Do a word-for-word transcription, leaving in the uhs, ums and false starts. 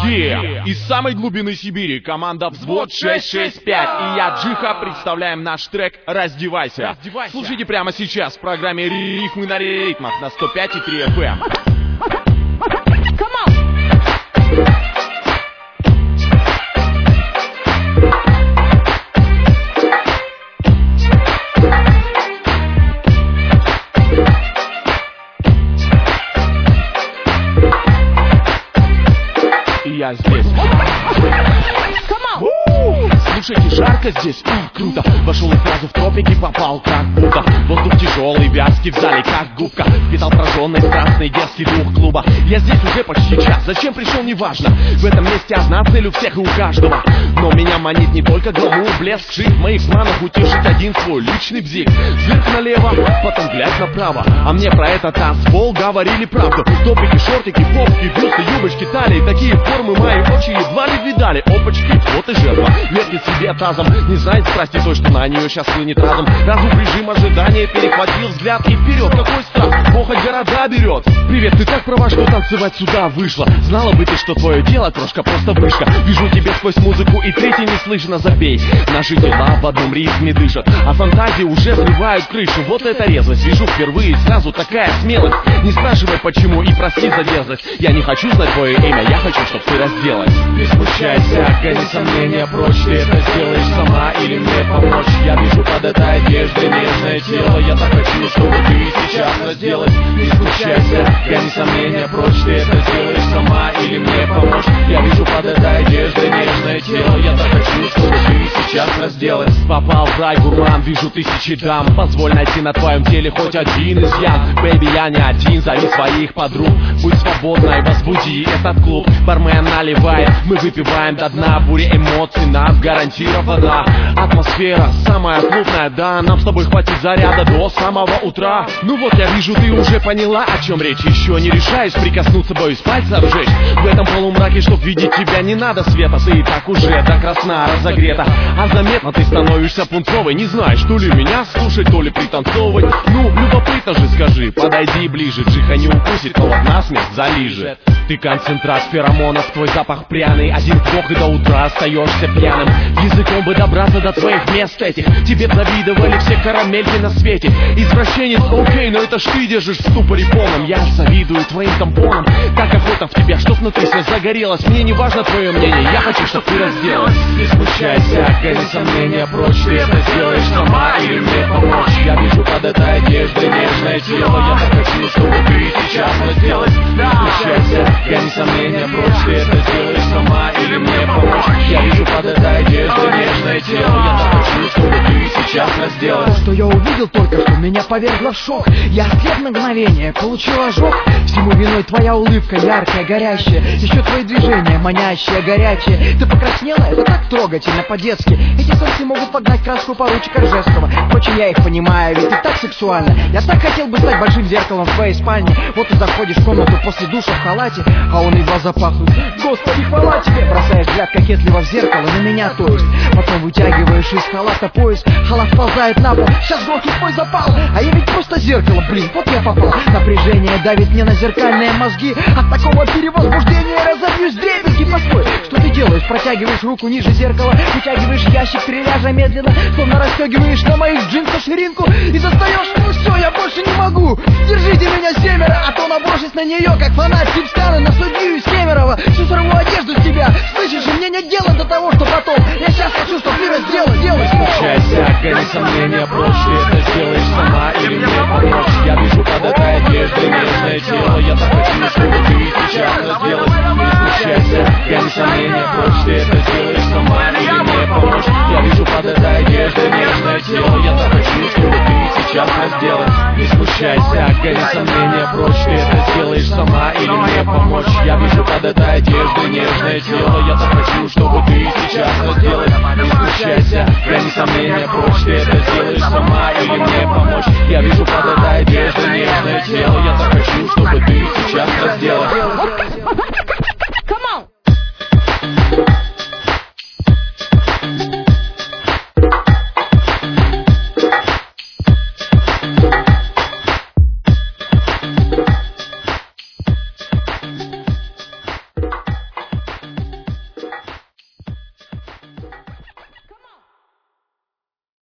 Yeah. Из самой глубины Сибири команда Взвод шесть шесть пять и я, Джиха, представляем наш трек «Раздевайся». Раздевайся. Слушайте прямо сейчас в программе «Рифмы на ритмах» на сто пять и три эф эм. Я здесь. Слушайте, жарко здесь, а, круто. Вошел и сразу в тропики попал, как будто. Воздух тяжелый, вязкий в зале, как губка. Впитал прожженный, страстный детский дух клуба. Я здесь уже почти час, зачем пришел, неважно. В этом месте одна цель у всех и у каждого. Но меня манит не только гламур, блеск, шик. В моих планах утешить один свой личный бзик. Взгляд налево, потом глядь направо. А мне про этот танцпол говорили правду. Топики, шортики, попки, бюсты, юбочки, талии. Такие формы мои очи едва ли видали. Опачки, вот и жертва. Вертит себе тазом, не знает страсти той, что на нее сейчас хлынет разум. Разум режим ожидания перехватил взгляд и вперед. Какой страх, похоть города берет. Привет, ты так права, что танцевать сюда вышла. Знала бы ты, что твое дело, крошка, просто вышка. Вижу тебе сквозь музыку и третий не слышно, забей. Наши тела в одном ритме дышат, а фантазии уже сливают крышу. Вот это резвость, вижу впервые, сразу такая смелость. Не спрашивай почему и прости за дерзость. Я не хочу знать твое имя, я хочу, чтоб ты разделась. Не смущайся, гони сомнения прочь. Ты это сделаешь сама или мне помочь? Я вижу под этой одеждой нежное тело. Я так хочу, чтобы ты сейчас разделась. Не смущайся, гони сомнения прочь. Ты это сделаешь сама или мне помочь? Я вижу под этой одеждой нежное тело. Я так хочу, чтобы ты сейчас разделась. Попал в рай, гурман, вижу тысячи дам. Позволь найти на твоем теле хоть один изъян. Бэйби, я не один, зови своих подруг. Будь свободна и возбуди этот клуб. Бармен наливает, мы выпиваем до дна. Буря эмоций нас гарантирована. Атмосфера самая клубная, да. Нам с тобой хватит заряда до самого утра. Ну вот, я вижу, ты уже поняла, о чем речь. Еще не решаешь прикоснуться, боюсь пальца обжечь. В этом полумраке, чтоб видеть тебя, не надо света. Ты и так уже до красна разогрета. А заметно ты становишься пунцовой. Не знаешь, то ли меня слушать, то ли пританцовывать. Ну, любопытно же, скажи, подойди ближе. Джиха не укусит, но вот насмерть залижет. Ты концентрат феромонов, твой запах пряный. Один вдох и до утра остаешься пьяным. Языком бы добраться до твоих мест этих. Тебе завидовали все карамельки на свете. Извращенец, окей, но это ж ты держишь в ступоре полном. Я завидую твоим тампонам. Так охота в тебя, чтоб внутри все загорелось. Мне не важно твое мнение, я хочу, чтоб ты разделась. Не смущайся, гони сомнения прочь. Ты это сделаешь сама или мне помочь? Я вижу под этой одеждой нежное тело. Я так хочу, чтобы ты сейчас разделась. Не смущайся, гони сомнения прочь. Ты это сделаешь сама или мне помочь? Я вижу под этой одеждой нежное тело. Я так хочу, чтобы ты сейчас разделась. То, что я увидел только что, меня повергло в шок. Я след на мгновение, получил ожог. Всему виной твоя улыбка, яркая, горящая. Еще твои движения, манящие, горячие. Ты покраснела, это так трогательно, по-детски. Эти танцы могут погнать краску поручика Ржевского. Впрочем, я их понимаю, ведь ты так сексуально. Я так хотел бы стать большим зеркалом в твоей спальне. Вот ты заходишь в комнату после душа в халате, а он едва запахнут. Господи, хвала тебе! Бросаешь взгляд кокетливо в зеркало, на меня то есть. Потом вытягиваешь из халата пояс, халат сползает на пол. Сейчас грохнет мой запал, а я ведь просто зеркало, блин, вот я попал. Напряжение давит мне на зеркальные мозги. От такого перевозбуждения разобьюсь дребезги. Постой, что ты делаешь? Протягиваешь руку ниже зеркала, вытягиваешь ящик трильяжа медленно, словно расстегиваешь на моих джинсах ширинку и достаешь. Ну все, я больше не могу. Держите меня семеро, а то наброшусь на нее, как фанат Кипстана на судью из Кемерово. Всю сорву одежду с тебя. Слышишь, и мне нет дела до того, что потом. Я сейчас хочу, чтобы ты разделал, делай. Не смущайся, гони сомнения прочь. Ты это сделаешь сама или мне помочь? Я вижу под этой одеждой нежное тело. Я так хочу, чтобы ты сейчас разделась. Не смущайся, гони сомнения прочь. Ты это сделаешь сама или мне помочь? Я вижу под этой одеждой нежное тело. Я так хочу, чтобы ты сейчас разделась. Не смущайся, гони сомнения прочь. Ты это сделаешь сама или мне помочь? Я вижу под этой одеждой нежное тело. Я так хочу, чтобы ты сейчас разделась. Не смущайся, гони сомнения прочь. Ты это сделаешь сама или мне помочь? Я вижу под этой одеждой нежное тело. Я так хочу, чтобы ты сейчас разделась.